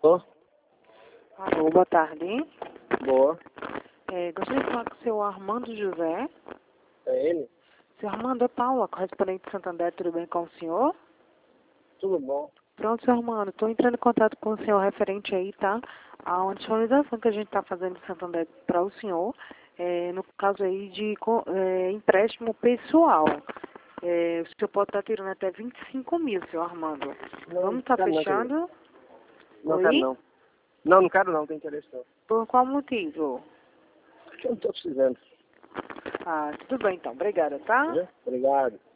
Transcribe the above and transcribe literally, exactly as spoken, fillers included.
Tô? Alô, boa tarde. Boa. É, gostaria de falar com o senhor Armando José. É ele? Senhor Armando, é Paula, correspondente de Santander, tudo bem com o senhor? Tudo bom. Pronto, senhor Armando, estou entrando em contato com o senhor referente aí, tá? A uma disponibilização que a gente está fazendo em Santander para o senhor, é, no caso aí de co- é, empréstimo pessoal. É, o senhor pode estar tirando até vinte e cinco mil, senhor Armando. Não, Vamos estar quero não, fechando? Não Oi? quero não. Não, não quero não, tem interesse não. Por qual motivo? Porque eu não tô precisando. Ah, tudo bem então, obrigada, tá? Né? Obrigado.